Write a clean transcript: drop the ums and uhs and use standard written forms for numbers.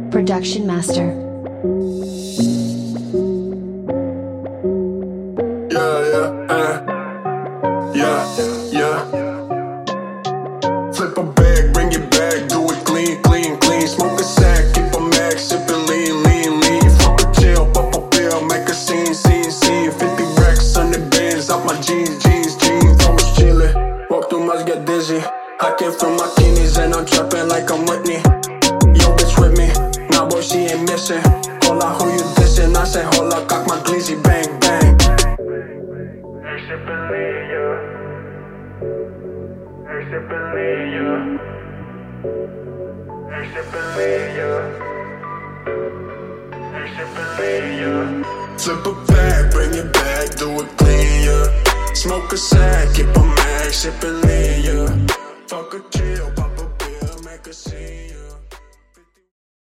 Production Master. Yeah. Flip a bag, bring it back, do it clean, clean, clean. Smoke a sack, keep a mag, sippin' lean, lean, lean. Fuck a chill, pop a pill, make a scene, scene, scene. 50 racks on the bins, out my jeans, jeans, jeans. I was chillin', walk through must get dizzy. I came from my kidneys and I'm trappin' like I'm Whitney. Yo, bitch with me, nah boy, she ain't missing. Hola, who you dissin'? I say hola, cock my glizzy, bang, bang. Flip a bag, bring it back, do it clean, yeah. Smoke a sack, keep a mag, sippin' lean.